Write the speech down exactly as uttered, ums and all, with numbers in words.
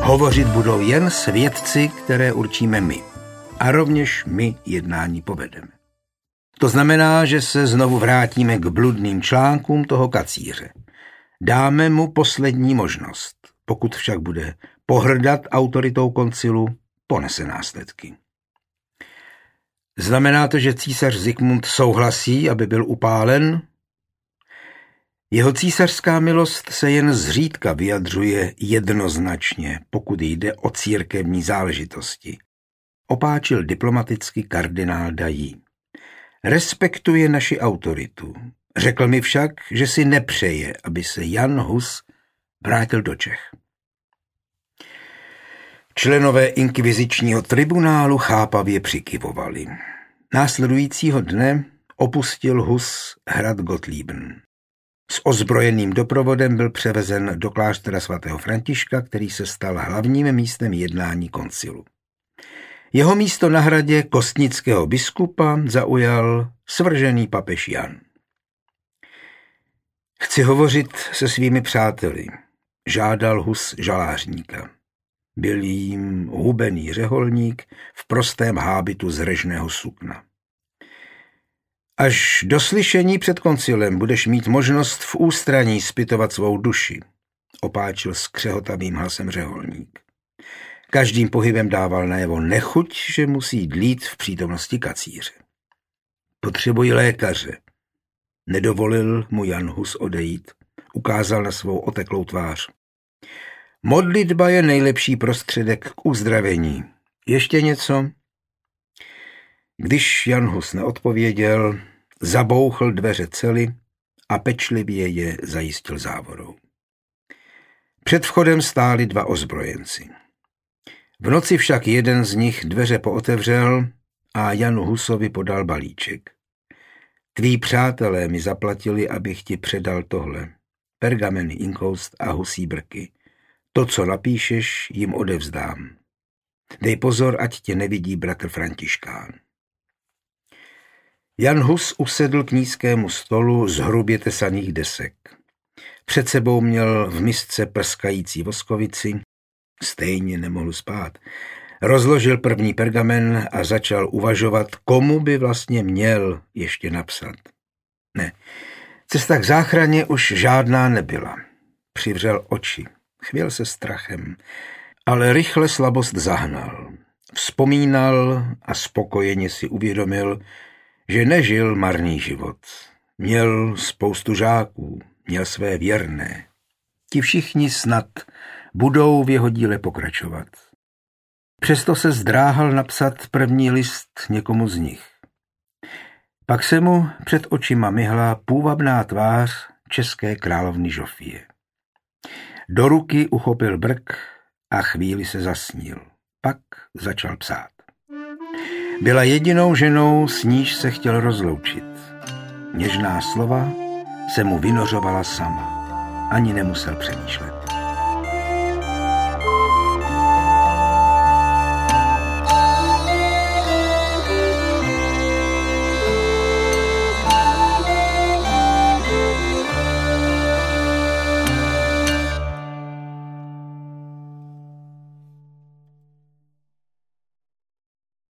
Hovořit budou jen svědci, které určíme my. A rovněž my jednání povedeme. To znamená, že se znovu vrátíme k bludným článkům toho kacíře. Dáme mu poslední možnost. Pokud však bude pohrdat autoritou koncilu, ponese následky. Znamená to, že císař Zikmund souhlasí, aby byl upálen? Jeho císařská milost se jen zřídka vyjadřuje jednoznačně, pokud jde o církevní záležitosti. Opáčil diplomaticky kardinál Dají. Respektuje naši autoritu. Řekl mi však, že si nepřeje, aby se Jan Hus vrátil do Čech. Členové inkvizičního tribunálu chápavě přikyvovali. Následujícího dne opustil Hus hrad Gottlieben. S ozbrojeným doprovodem byl převezen do kláštera svatého Františka, který se stal hlavním místem jednání koncilu. Jeho místo na hradě kostnického biskupa zaujal svržený papež Jan. Chci hovořit se svými přáteli, žádal Hus žalářníka. Byl jím hubený řeholník v prostém hábitu z režného sukna. Až do slyšení před koncilem budeš mít možnost v ústraní zpytovat svou duši, opáčil s křehotavým hlasem řeholník. Každým pohybem dával najevo nechuť, že musí dlít v přítomnosti kacíře. Potřebuji lékaře. Nedovolil mu Jan Hus odejít, ukázal na svou oteklou tvář. Modlitba je nejlepší prostředek k uzdravení. Ještě něco? Když Jan Hus neodpověděl, zabouchl dveře cely a pečlivě je zajistil závorou. Před vchodem stáli dva ozbrojenci. V noci však jeden z nich dveře pootevřel a Janu Husovi podal balíček. Tví přátelé mi zaplatili, abych ti předal tohle. Pergameny, inkoust a husí brky. To, co napíšeš, jim odevzdám. Dej pozor, ať tě nevidí bratr Františkán. Jan Hus usedl k nízkému stolu z hrubě tesaných desek. Před sebou měl v misce prskající voskovici, stejně nemohl spát. Rozložil první pergamen a začal uvažovat, komu by vlastně měl ještě napsat. Ne, cesta k záchraně už žádná nebyla. Přivřel oči, chvěl se strachem, ale rychle slabost zahnal. Vzpomínal a spokojeně si uvědomil, že nežil marný život. Měl spoustu žáků, měl své věrné. Ti všichni snad budou v jeho díle pokračovat. Přesto se zdráhal napsat první list někomu z nich. Pak se mu před očima myhla půvabná tvář české královny Žofie. Do ruky uchopil brk a chvíli se zasnil. Pak začal psát. Byla jedinou ženou, s níž se chtěl rozloučit. Něžná slova se mu vynořovala sama. Ani nemusel přemýšlet.